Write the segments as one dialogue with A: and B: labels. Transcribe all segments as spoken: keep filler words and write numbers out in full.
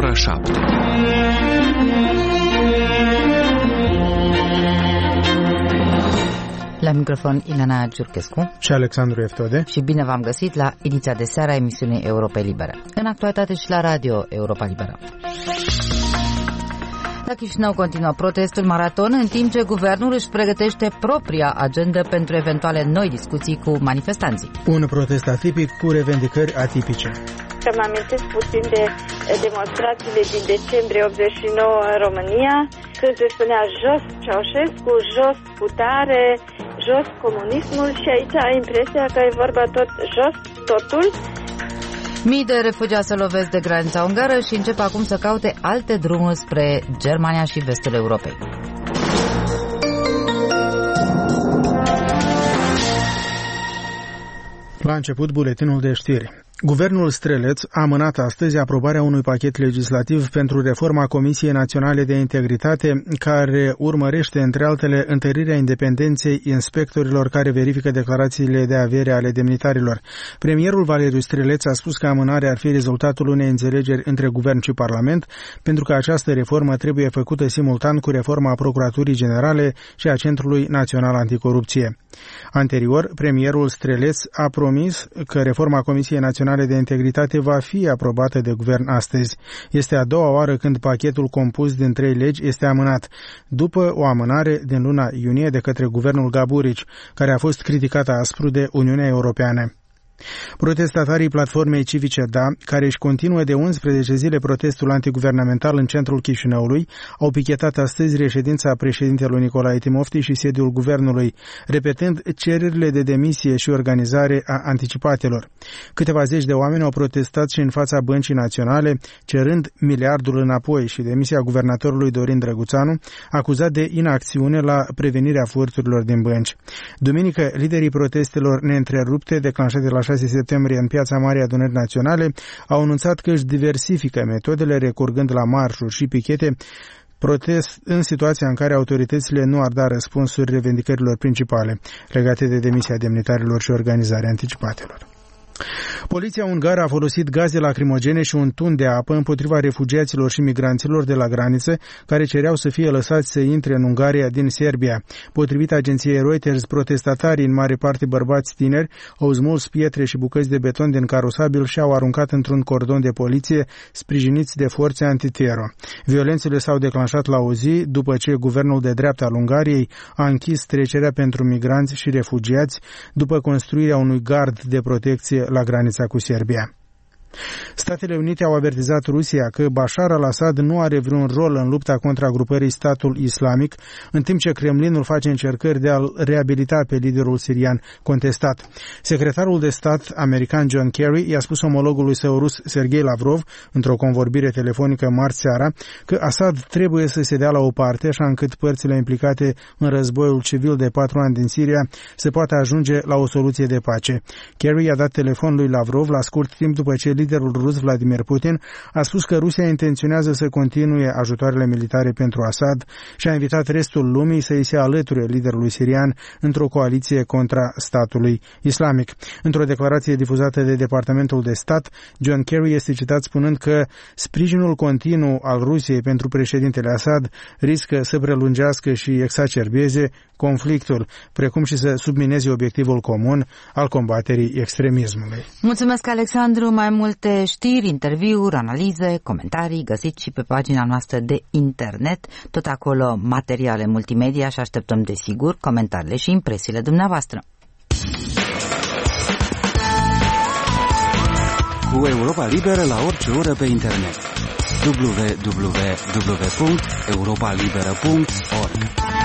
A: ora șapte.
B: La microfon Ileana Giurchescu
C: și Alexandru Eftode.
B: Și bine v-am găsit la ediția de seară a emisiunii Europa Liberă. În actualitate și la radio Europa Liberă. La Chișinău continuă protestul maraton, în timp ce guvernul își pregătește propria agendă pentru eventuale noi discuții cu manifestanții.
C: Un protest atipic cu revendicări atipice.
D: Să mă amintesc puțin de demonstrațiile din decembrie optzeci și nouă în România, când se spunea jos Ceaușescu, jos putare, jos comunismul, și aici ai impresia că e vorba tot jos totul.
B: Mii de refugiați se lovesc de granița ungară și încep acum să caute alte drumuri spre Germania și vestul Europei.
C: La început, buletinul de știri. Guvernul Streleț a amânat astăzi aprobarea unui pachet legislativ pentru reforma Comisiei Naționale de Integritate, care urmărește, între altele, întărirea independenței inspectorilor care verifică declarațiile de avere ale demnitarilor. Premierul Valeriu Streleț a spus că amânarea ar fi rezultatul unei înțelegeri între Guvern și Parlament, pentru că această reformă trebuie făcută simultan cu reforma Procuraturii Generale și a Centrului Național Anticorupție. Anterior, premierul Streleț a promis că reforma Comisiei Naționale de Integritate va fi aprobată de guvern astăzi. Este a doua oară când pachetul compus din trei legi este amânat, după o amânare din luna iunie de către guvernul Gaburici, care a fost criticată aspru de Uniunea Europeană. Protestatarii platformei civice D A, care își continuă de unsprezece zile protestul antiguvernamental în centrul Chișinăului, au pichetat astăzi reședința președintelui Nicolae Timofti și sediul guvernului, repetând cererile de demisie și organizare a anticipatelor. Câteva zeci de oameni au protestat și în fața Băncii Naționale, cerând miliardul înapoi și demisia guvernatorului Dorin Drăguțanu, acuzat de inacțiune la prevenirea furturilor din bănci. Duminică, liderii protestelor neîntrerupte declanșate la șase septembrie în Piața Marii Adunări Naționale au anunțat că își diversifică metodele, recurgând la marșuri și pichete, protest în situația în care autoritățile nu ar da răspunsuri revendicărilor principale legate de demisia demnitarilor și organizarea anticipatelor. Poliția ungară a folosit gaze lacrimogene și un tun de apă împotriva refugiaților și migranților de la graniță care cereau să fie lăsați să intre în Ungaria din Serbia. Potrivit agenției Reuters, protestatarii, în mare parte bărbați tineri, au smuls pietre și bucăți de beton din carosabil și au aruncat într-un cordon de poliție sprijiniți de forțe antitero. Violențele s-au declanșat la o zi după ce guvernul de dreapta al Ungariei a închis trecerea pentru migranți și refugiați după construirea unui gard de protecție la granița cu Serbia. Statele Unite au avertizat Rusia că Bashar al-Assad nu are vreun rol în lupta contra grupării Statul Islamic, în timp ce Kremlinul face încercări de a-l reabilita pe liderul sirian contestat. Secretarul de stat american John Kerry i-a spus omologului său rus Sergei Lavrov, într-o convorbire telefonică marți seara, că Assad trebuie să se dea la o parte, așa încât părțile implicate în războiul civil de patru ani din Siria să poată ajunge la o soluție de pace. Kerry i-a dat telefon lui Lavrov la scurt timp după ce liderul rus Vladimir Putin a spus că Rusia intenționează să continue ajutoarele militare pentru Assad și a invitat restul lumii să îi se alăture liderului sirian într-o coaliție contra statului islamic. Într-o declarație difuzată de Departamentul de Stat, John Kerry este citat spunând că sprijinul continuu al Rusiei pentru președintele Assad riscă să prelungească și exacerbeze conflictul, precum și să submineze obiectivul comun al combaterii extremismului.
B: Mulțumesc, Alexandru. Mai multe știri, interviuri, analize, comentarii găsiți și pe pagina noastră de internet, tot acolo materiale multimedia și așteptăm desigur comentariile și impresiile dumneavoastră.
A: Cu Europa Liberă la orice oră pe internet. w w w punct europa liberă punct org.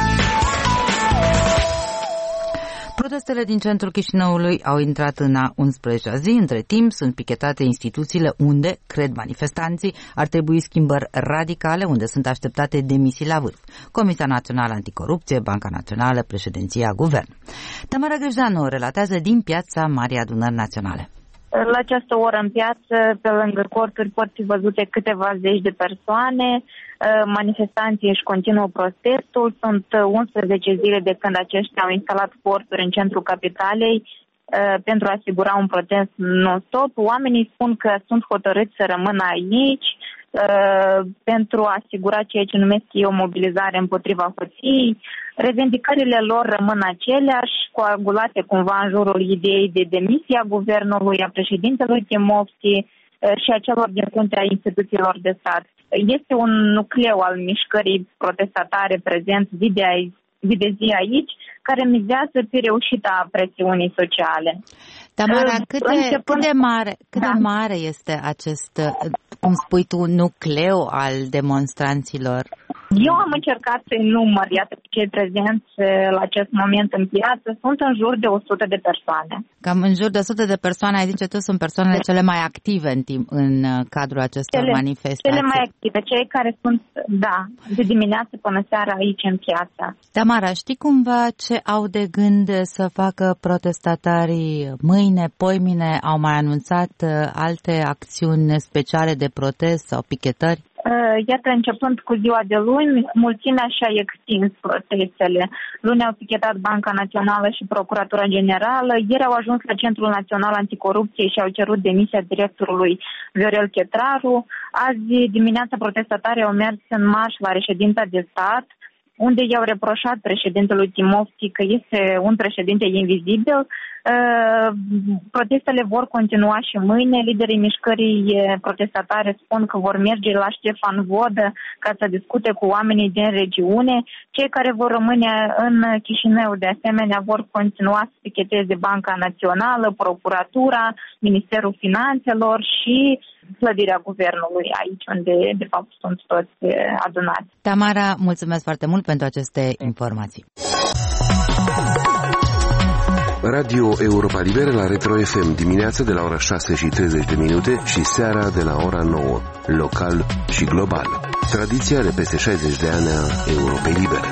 B: Protestele din centrul Chișinăului au intrat în a unsprezecea zi. Între timp sunt pichetate instituțiile unde, cred manifestanții, ar trebui schimbări radicale, unde sunt așteptate demisii la vârf. Comisia Națională Anticorupție, Banca Națională, Președinția, Guvern. Tamara Grejanu relatează din Piața Marii Adunări Naționale.
E: La această oră în piață, pe lângă corturi, pot fi văzute câteva zeci de persoane. Manifestanții își continuă protestul. Sunt unsprezece zile de când aceștia au instalat corturi în centrul capitalei pentru a asigura un protest non-stop. Oamenii spun că sunt hotărâți să rămână aici, uh, pentru a asigura ceea ce numesc eu mobilizare împotriva hoției. Revendicările lor rămân aceleași, coagulate cumva în jurul ideii de demisia guvernului, a președintelui Timofti uh, și a celor din fruntea instituțiilor de stat. Este un nucleu al mișcării protestatare prezent zi de, aici, zi, de zi aici, care mizează pe reușita presiunii sociale.
B: Tamara, cât de,
E: Începând...
B: cât de mare, cât da. de mare este acest, cum spui tu, nucleu al demonstranților?
E: Eu am încercat să-i număr, iată, cei prezenți la acest moment în piață, sunt în jur de o sută de persoane.
B: Cam în jur de o sută de persoane, ai zice tu, sunt persoanele cele mai active în, timp, în cadrul acestor
E: cele,
B: manifestații.
E: Cele mai active, cei care sunt, da, de dimineață până seara aici în piață.
B: Tamara, știi cumva ce au de gând să facă protestatarii mâine, poimine? Au mai anunțat alte acțiuni speciale de protest sau pichetări?
E: Iată, începând cu ziua de luni, mulțimea și-a extins protestele. Luni au pichetat Banca Națională și Procuratura Generală, ieri au ajuns la Centrul Național Anticorupție și au cerut demisia directorului Viorel Chetraru. Azi dimineața protestatarii au mers în marș la reședința de stat, unde i-au reproșat președintelui Timofti că este un președinte invizibil. Protestele vor continua și mâine. Liderii mișcării protestatare spun că vor merge la Ștefan Vodă ca să discute cu oamenii din regiune. Cei care vor rămâne în Chișinău, de asemenea, vor continua să picheteze Banca Națională, Procuratura, Ministerul Finanțelor și clădirea guvernului, aici unde, de fapt, sunt toți adunați.
B: Tamara, mulțumesc foarte mult pentru aceste informații.
F: Radio Europa Liberă la Retro F M, dimineața de la ora șase și treizeci de minute și seara de la ora nouă, local și global. Tradiția de peste șaizeci de ani a Europei Libere.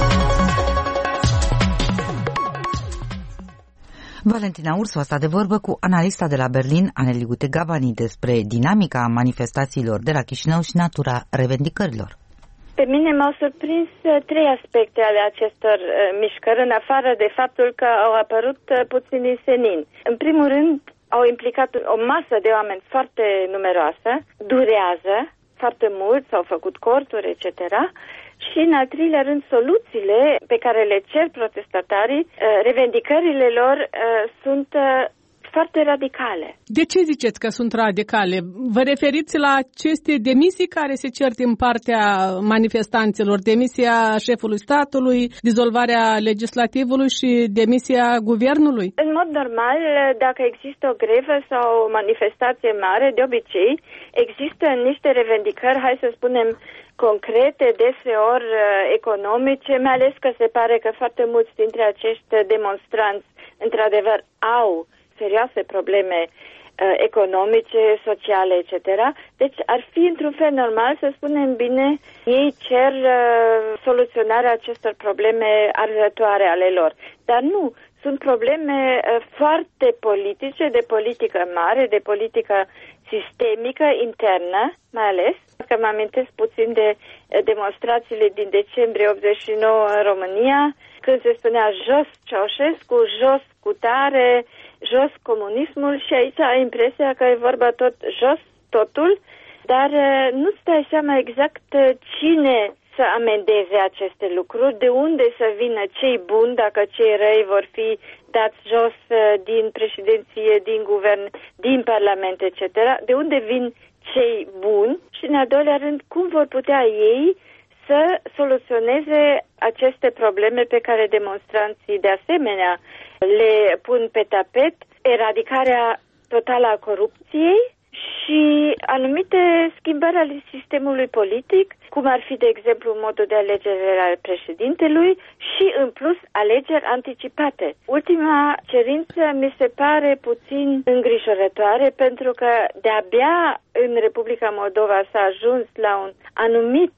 B: Valentina Ursu a stat de vorbă cu analista de la Berlin, Aneli Gutegabani, despre dinamica manifestațiilor de la Chișinău și natura revendicărilor.
D: Pe mine m-au surprins trei aspecte ale acestor uh, mișcări, în afară de faptul că au apărut uh, puțini senini. În primul rând, au implicat o masă de oameni foarte numeroasă, durează foarte mult, s-au făcut corturi, et cetera. Și, în al treilea rând, soluțiile pe care le cer protestatarii, uh, revendicările lor uh, sunt uh, foarte radicale.
G: De ce ziceți că sunt radicale? Vă referiți la aceste demisii care se cer din partea manifestanților? Demisia șefului statului, dizolvarea legislativului și demisia guvernului?
D: În mod normal, dacă există o grevă sau o manifestație mare, de obicei, există niște revendicări, hai să spunem, concrete, deseori economice, mai ales că se pare că foarte mulți dintre acești demonstranți, într-adevăr, au serioase probleme uh, economice, sociale, et cetera. Deci ar fi într-un fel normal să spunem bine, ei cer uh, soluționarea acestor probleme arzătoare ale lor. Dar nu, sunt probleme uh, foarte politice, de politică mare, de politică sistemică, internă, mai ales. Că mă amintesc puțin de uh, demonstrațiile din decembrie optzeci și nouă în România, când se spunea jos Ceaușescu, jos cutare, jos comunismul, și aici ai impresia că e vorba tot jos totul, dar nu-ți dai seama exact cine să amendeze aceste lucruri, de unde să vină cei buni dacă cei răi vor fi dați jos din președinție, din guvern, din parlament, et cetera. De unde vin cei buni și, în al doilea rând, cum vor putea ei să soluționeze aceste probleme pe care demonstranții de asemenea le pun pe tapet, eradicarea totală a corupției și anumite schimbări ale sistemului politic, cum ar fi, de exemplu, modul de alegere al președintelui și, în plus, alegeri anticipate. Ultima cerință mi se pare puțin îngrijorătoare, pentru că de-abia în Republica Moldova s-a ajuns la un anumit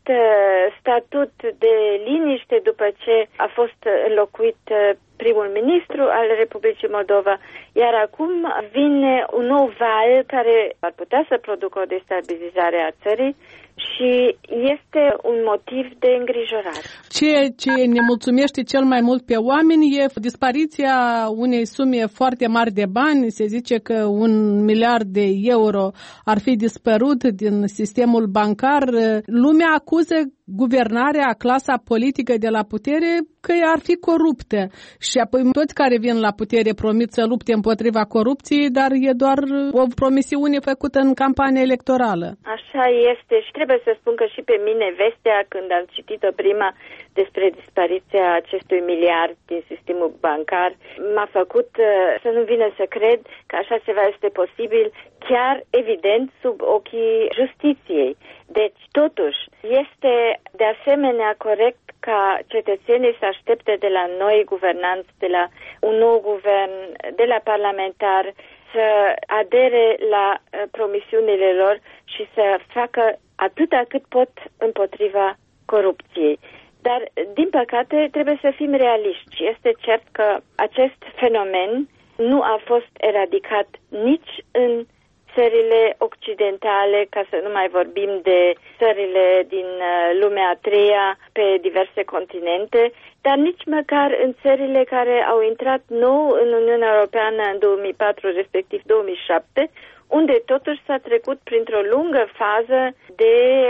D: statut de liniște după ce a fost înlocuit primul ministru al Republicii Moldova, iar acum vine un nou val care ar putea să producă o destabilizare a țării și este un motiv de îngrijorare.
G: Ceea ce ne mulțumește cel mai mult pe oameni e dispariția unei sume foarte mari de bani. Se zice că un miliard de euro ar fi dispărut din sistemul bancar. Lumea acuză guvernarea, clasa politică de la putere că ar fi coruptă. Și apoi toți care vin la putere promit să lupte împotriva corupției, dar e doar o promisiune făcută în campania electorală.
D: Așa este și trebuie să spun că și pe mine vestea, când am citit-o prima despre dispariția acestui miliard din sistemul bancar, m-a făcut să nu vină să cred că așa ceva este posibil, chiar evident sub ochii justiției. Deci, totuși, este de asemenea corect ca cetățenii să aștepte de la noi guvernanți, de la un nou guvern, de la parlamentar, să adere la promisiunile lor și să facă atâta cât pot împotriva corupției. Dar, din păcate, trebuie să fim realiști. Este cert că acest fenomen nu a fost eradicat nici în țările occidentale, ca să nu mai vorbim de țările din lumea a treia pe diverse continente, dar nici măcar în țările care au intrat nou în Uniunea Europeană în două mii patru, respectiv două mii șapte, unde totuși s-a trecut printr-o lungă fază de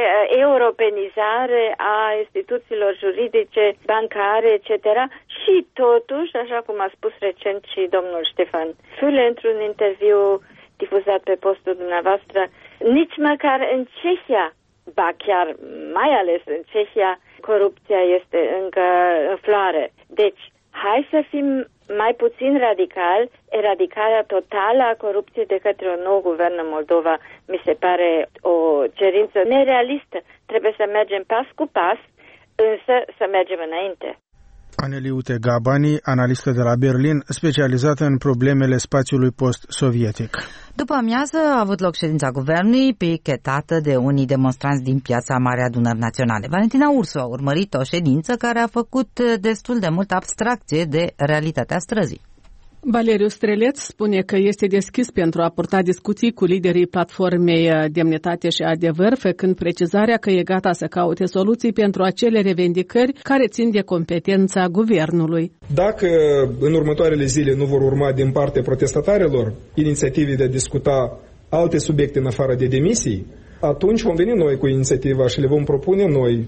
D: europenizare a instituțiilor juridice, bancare, et cetera. Și totuși, așa cum a spus recent și domnul Ștefan Füle într-un interviu difuzat pe postul dumneavoastră, nici măcar în Cehia, ba chiar mai ales în Cehia, corupția este încă în floare. Deci, hai să fim mai puțin radical. Eradicarea totală a corupției de către un nou guvern în Moldova mi se pare o cerință nerealistă. Trebuie să mergem pas cu pas, însă să mergem înainte.
C: Aneliute Gabani, analistă de la Berlin, specializată în problemele spațiului post-sovietic.
B: După amiază a avut loc ședința guvernului, pichetată de unii demonstranți din piața Marea Adunări Naționale. Valentina Ursu a urmărit o ședință care a făcut destul de multă abstracție de realitatea străzii.
G: Valeriu Streleț spune că este deschis pentru a purta discuții cu liderii platformei Demnitate și Adevăr, făcând precizarea că e gata să caute soluții pentru acele revendicări care țin de competența guvernului.
H: Dacă în următoarele zile nu vor urma din partea protestatarilor inițiative de a discuta alte subiecte în afară de demisii, atunci vom veni noi cu inițiativa și le vom propune noi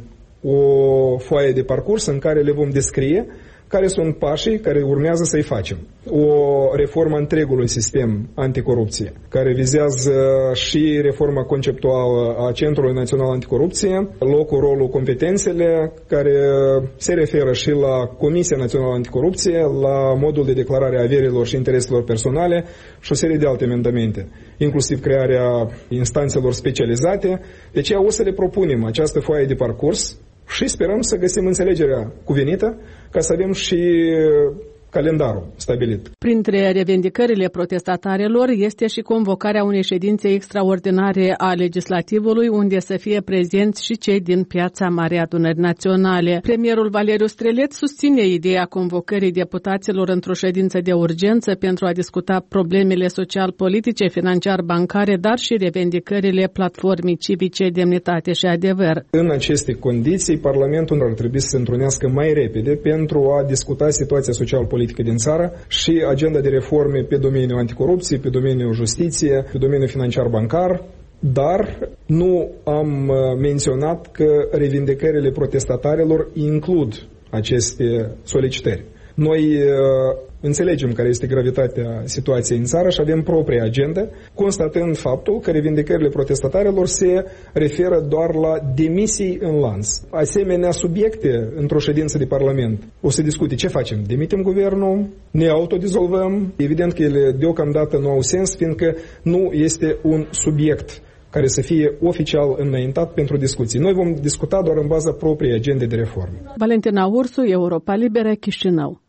H: o foaie de parcurs în care le vom descrie care sunt pașii care urmează să-i facem. O reformă întregului sistem anticorupție, care vizează și reforma conceptuală a Centrului Național Anticorupție, locul, rolul, competențele, care se referă și la Comisia Națională Anticorupție, la modul de declarare a averilor și intereselor personale și o serie de alte amendamente, inclusiv crearea instanțelor specializate. Deci o să le propunem această foaie de parcurs și sperăm să găsim înțelegerea cuvenită ca să avem și calendarul stabilit.
G: Printre revendicările protestatarilor este și convocarea unei ședințe extraordinare a legislativului unde să fie prezenți și cei din piața Marea Adunări Naționale. Premierul Valeriu Streleț susține ideea convocării deputaților într-o ședință de urgență pentru a discuta problemele social-politice, financiar-bancare, dar și revendicările platformei civice Demnitate și Adevăr. În
H: aceste condiții, Parlamentul ar trebui să se întrunească mai repede pentru a discuta situația social-politică din țară și agenda de reforme pe domeniul anticorupție, pe domeniul justiție, pe domeniul financiar-bancar, dar nu am menționat că revendicările protestatarilor includ aceste solicitări. Noi înțelegem care este gravitatea situației în țară și avem propria agenda, constatând faptul că revendicările protestatarilor se referă doar la demisii în lanț. Asemenea subiecte într-o ședință de Parlament o să discute ce facem. Demitem guvernul, ne autodizolvăm. Evident că ele deocamdată nu au sens, fiindcă nu este un subiect care să fie oficial înaintat pentru discuții. Noi vom discuta doar în baza propriei agende de reforme.
G: Valentina Ursu, Europa Liberă, Chișinău.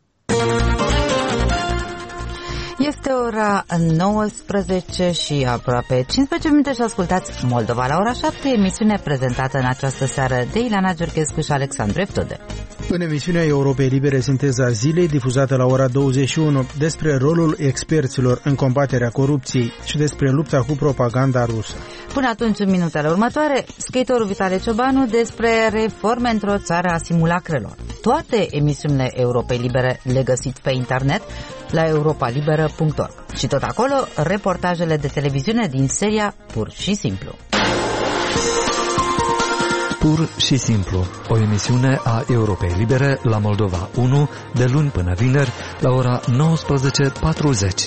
B: Este ora nouăsprezece și aproape cincisprezece minute și ascultați Moldova la ora șapte, emisiune prezentată în această seară de Ileana Giurchescu și Alexandru Eftode.
C: În emisiunea Europei Libere Sinteza Zilei, difuzată la ora douăzeci și unu, despre rolul experților în combaterea corupției și despre lupta cu propaganda rusă.
B: Până atunci, în minutele următoare, skaterul Vitale Ciobanu despre reforme într-o țară a simulacrelor. Toate emisiunile Europei Libere le găsiți pe internet la europa liberă punct org. Și tot acolo, reportajele de televiziune din seria Pur și Simplu.
I: Pur și Simplu, o emisiune a Europei Libere la Moldova unu, de luni până vineri, la ora nouăsprezece patruzeci.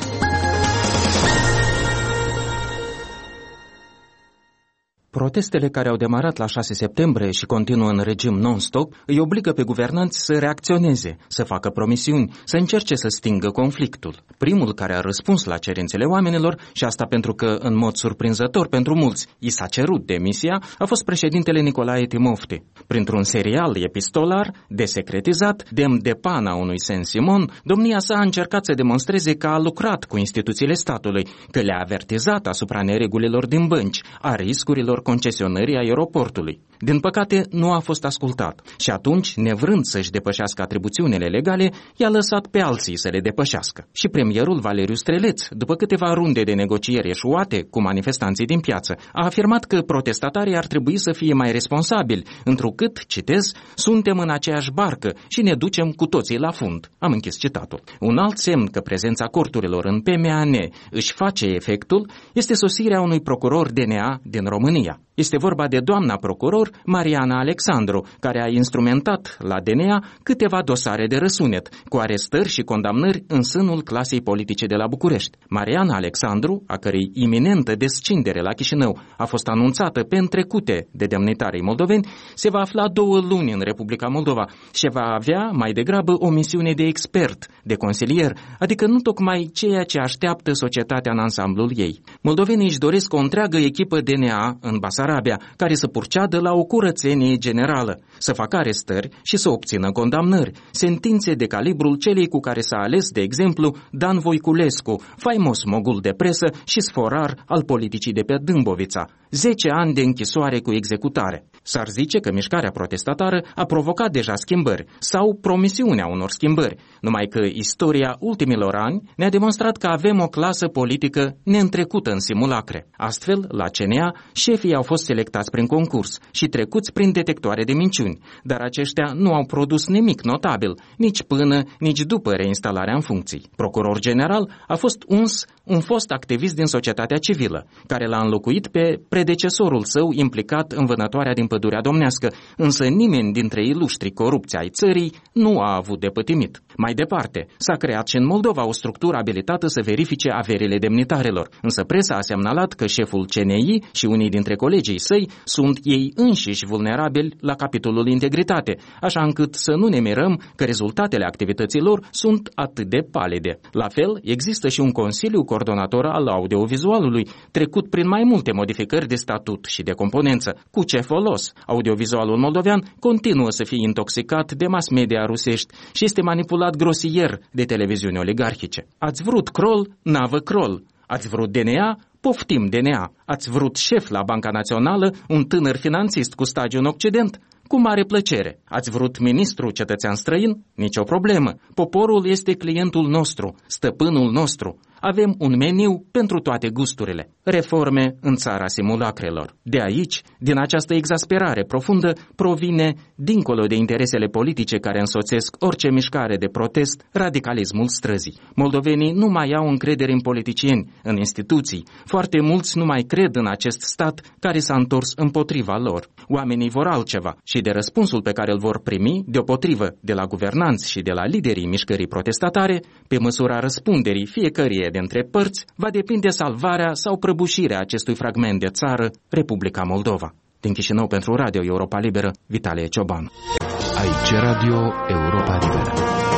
J: Protestele care au demarat la șase septembrie și continuă în regim non-stop îi obligă pe guvernanți să reacționeze, să facă promisiuni, să încerce să stingă conflictul. Primul care a răspuns la cerințele oamenilor, și asta pentru că, în mod surprinzător pentru mulți, i s-a cerut demisia, a fost președintele Nicolae Timofti. Printr-un serial epistolar, desecretizat, demn de pana unui Saint-Simon, domnia sa a încercat să demonstreze că a lucrat cu instituțiile statului, că le-a avertizat asupra neregulilor din bănci, a riscurilor concesionării aeroportului. Din păcate, nu a fost ascultat și atunci, nevrând să-și depășească atribuțiunile legale, i-a lăsat pe alții să le depășească. Și premierul Valeriu Streleț, după câteva runde de negocieri eșuate cu manifestanții din piață, a afirmat că protestatarii ar trebui să fie mai responsabili, întrucât, citez, suntem în aceeași barcă și ne ducem cu toții la fund. Am închis citatul. Un alt semn că prezența corturilor în P M A N își face efectul este sosirea unui procuror D N A din România. Este vorba de doamna procuror Mariana Alexandru, care a instrumentat la D N A câteva dosare de răsunet, cu arestări și condamnări în sânul clasei politice de la București. Mariana Alexandru, a cărei iminentă descindere la Chișinău a fost anunțată pe întrecute de demnitarii moldoveni, se va afla două luni în Republica Moldova și va avea mai degrabă o misiune de expert, de consilier, adică nu tocmai ceea ce așteaptă societatea în ansamblul ei. Moldovenii își doresc o întreagă echipă D N A în Basarabia, care să purceadă la o curățenie generală, să facă arestări și să obțină condamnări, sentințe de calibrul celei cu care s-a ales, de exemplu, Dan Voiculescu, faimos mogul de presă și sforar al politicii de pe Dâmbovița. zece ani de închisoare cu executare. S-ar zice că mișcarea protestatară a provocat deja schimbări sau promisiunea unor schimbări, numai că istoria ultimilor ani ne-a demonstrat că avem o clasă politică neîntrecută în simulacre. Astfel, la C N A, șefii au fost selectați prin concurs și trecuți prin detectoare de minciuni, dar aceștia nu au produs nimic notabil, nici până, nici după reinstalarea în funcții. Procuror general a fost uns un fost activist din societatea civilă, care l-a înlocuit pe predecesorul său implicat în vânătoarea din Pădurea Domnească, însă nimeni dintre iluștrii corupți ai țării nu a avut de pătimit. Mai departe, s-a creat și în Moldova o structură abilitată să verifice averile demnitarilor, însă presa a semnalat că șeful C N I și unii dintre colegii săi sunt ei înșiși vulnerabili la capitolul integritate, așa încât să nu ne mirăm că rezultatele activităților sunt atât de palide. La fel, există și un consiliu coordonator al audiovizualului, trecut prin mai multe modificări de statut și de componență. Cu ce folos? Audiovizualul moldovean continuă să fie intoxicat de mass media rusești și este manipulat grosier de televiziuni oligarhice. Ați vrut crol, navă crol. Ați vrut D N A? Poftim D N A. Ați vrut șef la Banca Națională, un tânăr finanțist cu stagiu în Occident? Cu mare plăcere. Ați vrut ministru cetățean străin? Nicio problemă. Poporul este clientul nostru, stăpânul nostru. Avem un meniu pentru toate gusturile. Reforme în țara simulacrelor. De aici, din această exasperare profundă, provine, dincolo de interesele politice care însoțesc orice mișcare de protest, radicalismul străzii. Moldovenii nu mai au încredere în politicieni, în instituții. Foarte mulți nu mai cred în acest stat care s-a întors împotriva lor. Oamenii vor altceva și de răspunsul pe care îl vor primi, deopotrivă, de la guvernanți și de la liderii mișcării protestatare, pe măsura răspunderii fiecăruia dintre părți, va depinde salvarea sau prăbușirea acestui fragment de țară, Republica Moldova. Din Chișinău pentru Radio Europa Liberă, Vitale Ciobanu.
F: Aici Radio Europa Liberă.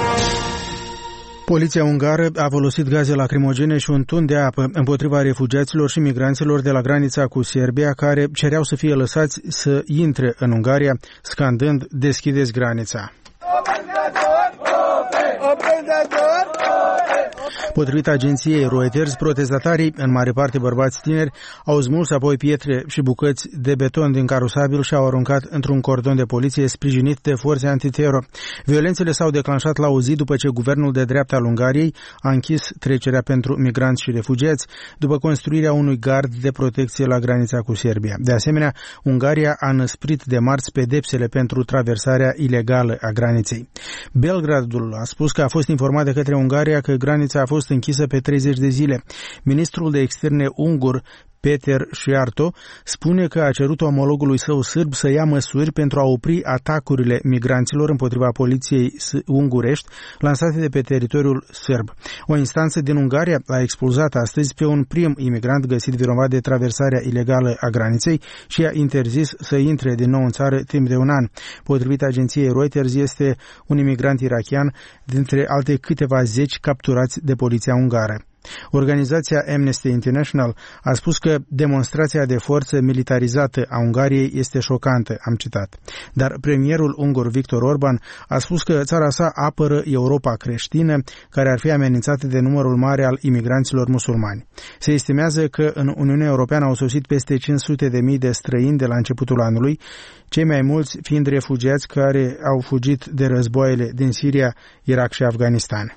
C: Poliția ungară a folosit gaze lacrimogene și un tun de apă împotriva refugiaților și migranților de la granița cu Serbia, care cereau să fie lăsați să intre în Ungaria, scandând "Deschideți granița!". Potrivit agenției Reuters, protestatarii, în mare parte bărbați tineri, au smuls apoi pietre și bucăți de beton din carosabil și au aruncat într-un cordon de poliție sprijinit de forțe antiteror. Violențele s-au declanșat la o zi după ce guvernul de dreapta al Ungariei a închis trecerea pentru migranți și refugiați, după construirea unui gard de protecție la granița cu Serbia. De asemenea, Ungaria a năsprit de marți pedepsele pentru traversarea ilegală a graniței. Belgradul a spus că a fost informat de către Ungaria că granița a fost închisă pe treizeci de zile. Ministrul de externe ungur, Peter Șiarto, spune că a cerut omologului său sârb să ia măsuri pentru a opri atacurile migranților împotriva poliției ungurești lansate de pe teritoriul sârb. O instanță din Ungaria a expulzat astăzi pe un prim imigrant găsit vinovat de traversarea ilegală a graniței și a interzis să intre din nou în țară timp de un an. Potrivit agenției Reuters, este un imigrant irachian dintre alte câteva zeci capturați de poliția ungară. Organizația Amnesty International a spus că demonstrația de forță militarizată a Ungariei este șocantă, am citat. Dar premierul ungur Viktor Orban a spus că țara sa apără Europa creștină, care ar fi amenințată de numărul mare al imigranților musulmani. Se estimează că în Uniunea Europeană au sosit peste cinci sute de mii de străini de la începutul anului, cei mai mulți fiind refugiați care au fugit de războaiele din Siria, Irak și Afganistan.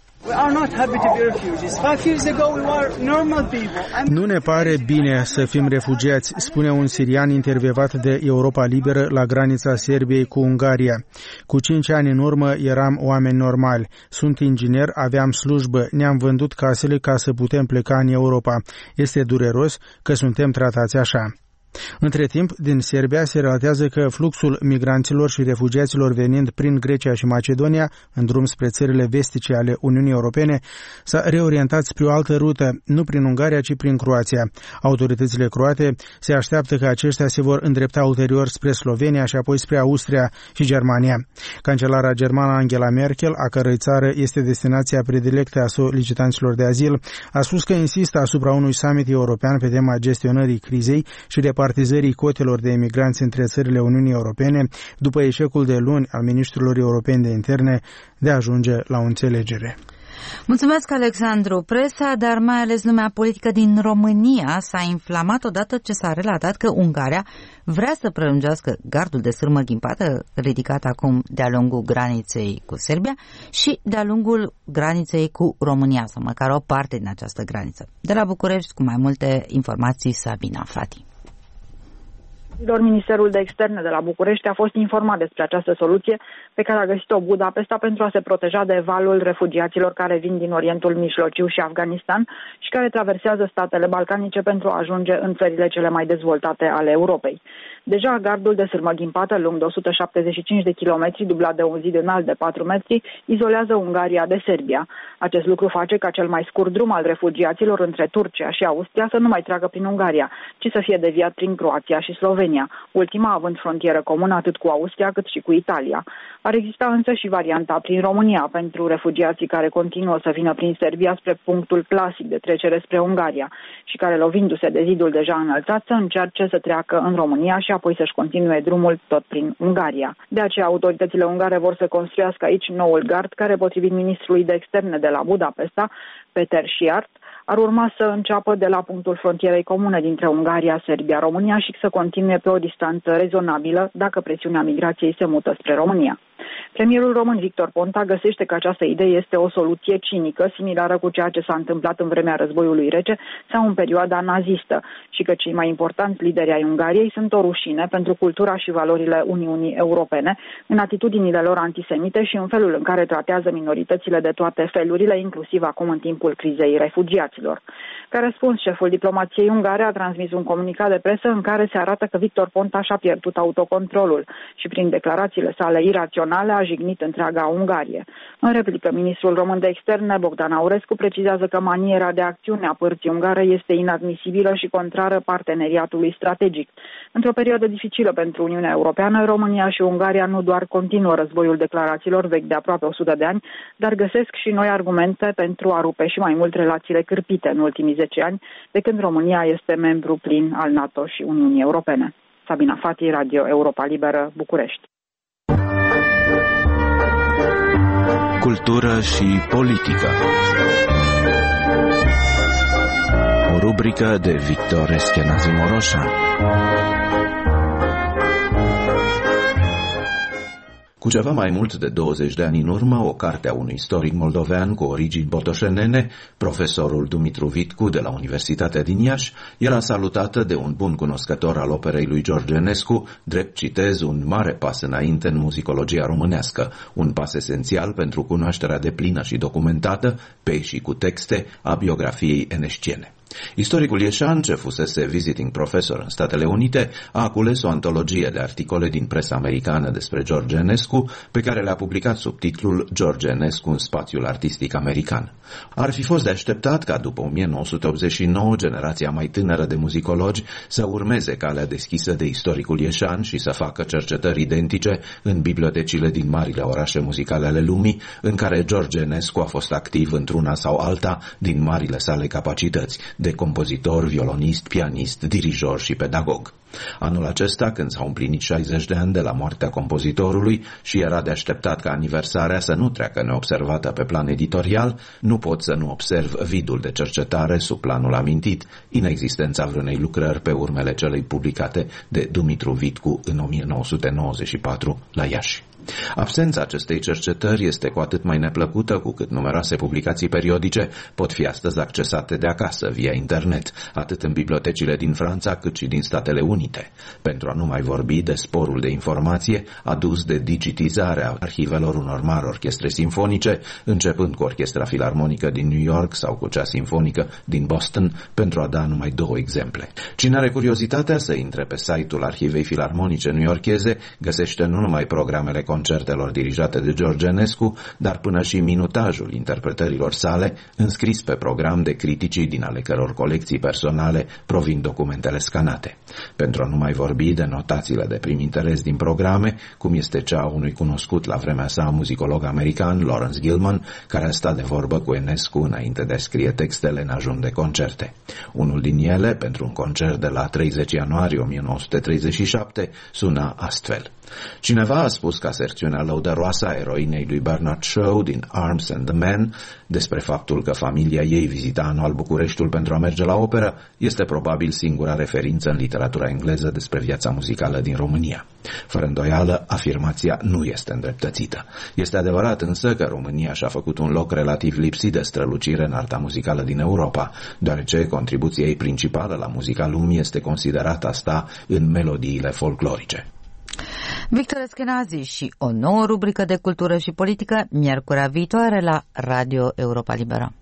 C: Nu ne pare bine să fim refugiați, spune un sirian intervievat de Europa Liberă la granița Serbiei cu Ungaria. Cu cinci ani în urmă eram oameni normali. Sunt inginer, aveam slujbă, ne-am vândut casele ca să putem pleca în Europa. Este dureros că suntem tratați așa. Între timp, din Serbia se relatează că fluxul migranților și refugiaților venind prin Grecia și Macedonia, în drum spre țările vestice ale Uniunii Europene, s-a reorientat spre o altă rută, nu prin Ungaria, ci prin Croația. Autoritățile croate se așteaptă că aceștia se vor îndrepta ulterior spre Slovenia și apoi spre Austria și Germania. Cancelara germană Angela Merkel, a cărei țară este destinația predilectă a solicitanților de azil, a spus că insistă asupra unui summit european pe tema gestionării crizei și de partizării cotelor de emigranți între țările Uniunii Europene, după eșecul de luni al ministrilor europeni de interne de a ajunge la o înțelegere.
B: Mulțumesc, Alexandru. Presa, dar mai ales lumea politică din România s-a inflamat odată ce s-a relatat că Ungaria vrea să prelungească gardul de sârmă ghimpată ridicat acum de-a lungul graniței cu Serbia și de-a lungul graniței cu România, sau măcar o parte din această graniță. De la București, cu mai multe informații, Sabina Fati.
K: Doar Ministerul de Externe de la București a fost informat despre această soluție pe care a găsit-o Budapesta pentru a se proteja de valul refugiaților care vin din Orientul Mijlociu și Afganistan și care traversează statele balcanice pentru a ajunge în țările cele mai dezvoltate ale Europei. Deja gardul de sârmă ghimpată, lung de o sută șaptezeci și cinci de kilometri, dublat de un zid înalt de patru metri, izolează Ungaria de Serbia. Acest lucru face ca cel mai scurt drum al refugiaților între Turcia și Austria să nu mai treacă prin Ungaria, ci să fie deviat prin Croația și Slovenia, ultima având frontieră comună atât cu Austria cât și cu Italia. Ar exista însă și varianta prin România pentru refugiații care continuă să vină prin Serbia spre punctul clasic de trecere spre Ungaria și care, lovindu-se de zidul deja înălțat, să încerce să treacă în România și apoi să-și continue drumul tot prin Ungaria. De aceea, autoritățile ungare vor să construiască aici noul gard, care, potrivit ministrului de externe de la Budapesta, Peter Șiart, ar urma să înceapă de la punctul frontierei comune dintre Ungaria, Serbia, România și să continue pe o distanță rezonabilă dacă presiunea migrației se mută spre România. Premierul român Victor Ponta găsește că această idee este o soluție cinică, similară cu ceea ce s-a întâmplat în vremea războiului rece sau în perioada nazistă și că cei mai importanți lideri ai Ungariei sunt o rușine pentru cultura și valorile Uniunii Europene, în atitudinile lor antisemite și în felul în care tratează minoritățile de toate felurile, inclusiv acum în timpul crizei refugiaților. Ca răspuns, șeful diplomației ungare a transmis un comunicat de presă în care se arată că Victor Ponta și-a pierdut autocontrolul și prin declarațiile sale iraționale a jignit întreaga Ungarie. În replică, ministrul român de externe, Bogdan Aurescu, precizează că maniera de acțiune a părții ungare este inadmisibilă și contrară parteneriatului strategic. Într-o perioadă dificilă pentru Uniunea Europeană, România și Ungaria nu doar continuă războiul declarațiilor vechi de aproape o sută de ani, dar găsesc și noi argumente pentru a rupe și mai mult relațiile cârpite în ultimii zece ani, de când România este membru plin al NATO și Uniunii Europene. Sabina Fati, Radio Europa Liberă, București.
A: Cultură și politică.
L: rubrică de Victor Eschenazi Moroșan. Cu ceva mai mult de douăzeci de ani în urmă, o carte a unui istoric moldovean cu origini botoșenene, profesorul Dumitru Vitcu de la Universitatea din Iași, era salutată de un bun cunoscător al operei lui George Enescu, drept, citez, un mare pas înainte în muzicologia românească, un pas esențial pentru cunoașterea deplină și documentată, pe și cu texte, a biografiei enesciene. Istoricul ieșan, ce fusese visiting professor în Statele Unite, a cules o antologie de articole din presa americană despre George Enescu, pe care le-a publicat sub titlul George Enescu în spațiul artistic american. Ar fi fost de așteptat ca după o mie nouă sute optzeci și nouă generația mai tânără de muzicologi să urmeze calea deschisă de istoricul ieșan și să facă cercetări identice în bibliotecile din marile orașe muzicale ale lumii, în care George Enescu a fost activ într-una sau alta din marile sale capacități de compozitor, violonist, pianist, dirijor și pedagog. Anul acesta, când s-au împlinit șaizeci de ani de la moartea compozitorului și era de așteptat ca aniversarea să nu treacă neobservată pe plan editorial, nu pot să nu observ vidul de cercetare sub planul amintit, inexistența vreunei lucrări pe urmele celei publicate de Dumitru Vitcu în o mie nouă sute nouăzeci și patru la Iași. Absența acestei cercetări este cu atât mai neplăcută cu cât numeroase publicații periodice pot fi astăzi accesate de acasă, via internet, atât în bibliotecile din Franța cât și din Statele Unite, pentru a nu mai vorbi de sporul de informație adus de digitizarea arhivelor unor mari orchestre simfonice, începând cu Orchestra Filarmonică din New York sau cu cea simfonică din Boston, pentru a da numai două exemple. Cine are curiozitatea să intre pe site-ul Arhivei Filarmonice newyorkeze, găsește nu numai programele concertelor dirijate de George Enescu, dar până și minutajul interpretărilor sale, înscris pe program de criticii din ale căror colecții personale provin documentele scanate. Pentru a nu mai vorbi de notațiile de prim interes din programe, cum este cea a unui cunoscut la vremea sa muzicolog american, Lawrence Gilman, care a stat de vorbă cu Enescu înainte de a scrie textele în ajun de concerte. Unul din ele, pentru un concert de la treizeci ianuarie o mie nouă sute treizeci și șapte, suna astfel. Cineva a spus că aserțiunea lăudăroasă a eroinei lui Bernard Shaw din Arms and the Men despre faptul că familia ei vizita anual Bucureștiul pentru a merge la operă este probabil singura referință în literatura engleză despre viața muzicală din România. Fără îndoială, afirmația nu este îndreptățită. Este adevărat însă că România și-a făcut un loc relativ lipsit de strălucire în arta muzicală din Europa, deoarece contribuția ei principală la muzica lumii este considerată asta în melodiile folclorice.
B: Victor Eschenazi și o nouă rubrică de cultură și politică, miercurea viitoare la Radio Europa Liberă.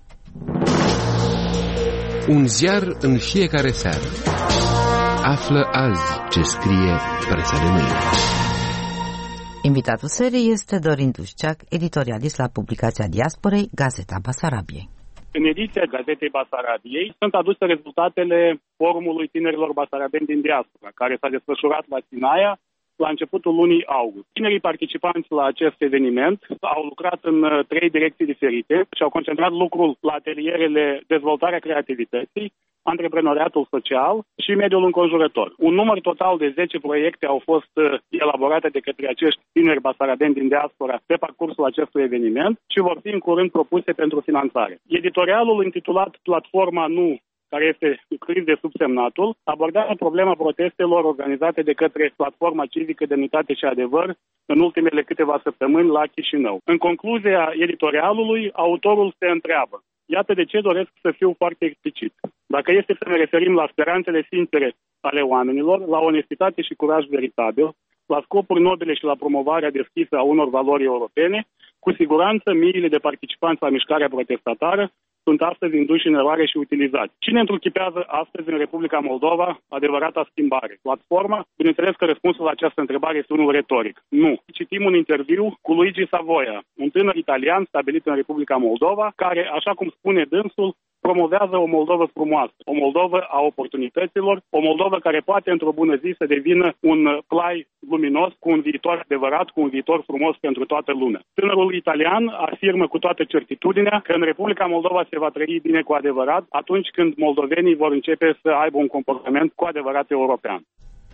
M: Un ziar în fiecare seară. Află azi ce scrie presa de mâine.
B: Invitatul serii este Dorin Dușceac, editorialist la publicația Diasporei, Gazeta Basarabiei.
N: În ediția Gazetei Basarabiei sunt aduse rezultatele Forumului Tinerilor Basarabeni din Diaspora, care s-a desfășurat la Sinaia la începutul lunii august. Tinerii participanți la acest eveniment au lucrat în trei direcții diferite și au concentrat lucrul la atelierele dezvoltarea creativității, antreprenoriatul social și mediul înconjurător. Un număr total de zece proiecte au fost elaborate de către acești tineri basarabeni din diaspora pe parcursul acestui eveniment și vor fi în curând propuse pentru finanțare. Editorialul intitulat Platforma Nu, care este scris de subsemnatul, abordează problema protestelor organizate de către Platforma Civică Demnitate și Adevăr în ultimele câteva săptămâni la Chișinău. În concluzia editorialului, autorul se întreabă: iată de ce doresc să fiu foarte explicit. Dacă este să ne referim la speranțele sincere ale oamenilor, la onestitate și curaj veritabil, la scopuri nobile și la promovarea deschisă a unor valori europene, cu siguranță miile de participanți la mișcarea protestatară sunt astăzi induși în eroare și utilizați. Cine întruchipează astăzi în Republica Moldova adevărata schimbare? Platforma? Bineînțeles că răspunsul la această întrebare este unul retoric. Nu. Citim un interviu cu Luigi Savoia, un tânăr italian stabilit în Republica Moldova, care, așa cum spune dânsul, promovează o Moldovă frumoasă, o Moldovă a oportunităților, o Moldovă care poate într-o bună zi să devină un plai luminos cu un viitor adevărat, cu un viitor frumos pentru toată lumea. Tânărul italian afirmă cu toată certitudinea că în Republica Moldova se va trăi bine cu adevărat atunci când moldovenii vor începe să aibă un comportament cu adevărat european.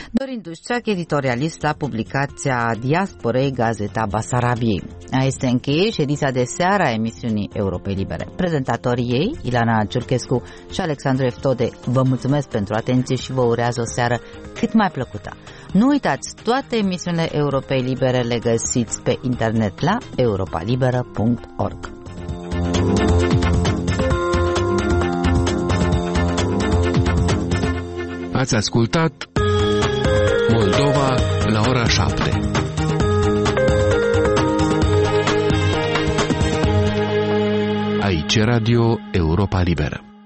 B: Dorin Dușceac, editorialist la publicația Diasporei, Gazeta Basarabiei. Aici se încheie și ediția de seară a emisiunii Europei Libere. Prezentatorii ei, Ilana Ciurchescu și Alexandru Eftode, vă mulțumesc pentru atenție și vă urează o seară cât mai plăcută. Nu uitați, toate emisiunile Europei Libere le găsiți pe internet la europa liberă punct org.
M: Ați ascultat Moldova la ora șapte. Aici Radio Europa Liberă.